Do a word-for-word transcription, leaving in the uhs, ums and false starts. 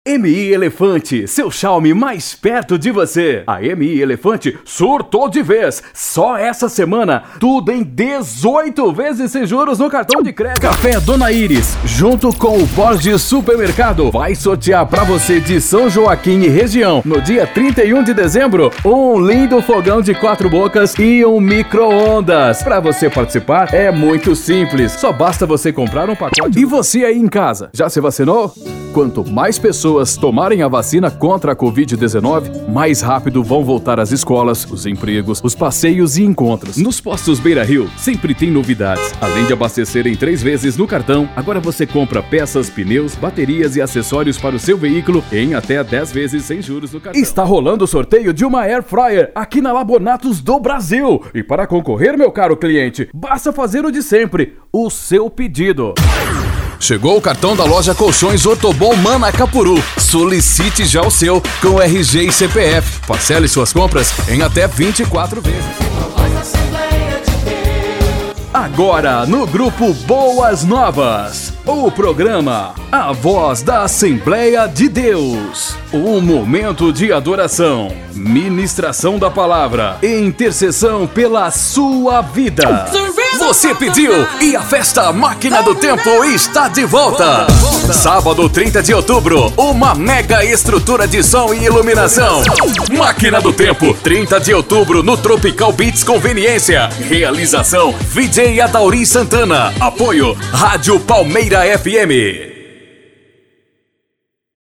M I Elefante, seu Xiaomi mais perto de você. A M I Elefante surtou de vez. Só essa semana, tudo em dezoito vezes sem juros no cartão de crédito. Café Dona Iris, junto com o Borges Supermercado, vai sortear pra você de São Joaquim e região, no dia trinta e um de dezembro, um lindo fogão de quatro bocas e um micro-ondas. Pra você participar, é muito simples. Só basta você comprar um pacote. E você aí em casa, já se vacinou? Quanto mais pessoas tomarem a vacina contra a covid dezenove, mais rápido vão voltar às escolas, os empregos, os passeios e encontros. Nos postos Beira Rio sempre tem novidades. Além de abastecer em três vezes no cartão, agora você compra peças, pneus, baterias e acessórios para o seu veículo em até dez vezes sem juros no cartão. Está rolando o sorteio de uma Air Fryer aqui na Labonatos do Brasil. E para concorrer, meu caro cliente, basta fazer o de sempre, o seu pedido. Chegou o cartão da loja Colchões Ortobon Manacapuru. Solicite já o seu com R G e C P F. Parcele suas compras em até vinte e quatro vezes. Agora no grupo Boas Novas, o programa A Voz da Assembleia de Deus. Um momento de adoração, ministração da palavra e intercessão pela sua vida. Você pediu e a festa Máquina do Tempo está de volta. Sábado trinta de outubro, uma mega estrutura de som e iluminação. Máquina do Tempo, trinta de outubro no Tropical Beats Conveniência. Realização V J Adauri Santana. Apoio Rádio Palmeira F M.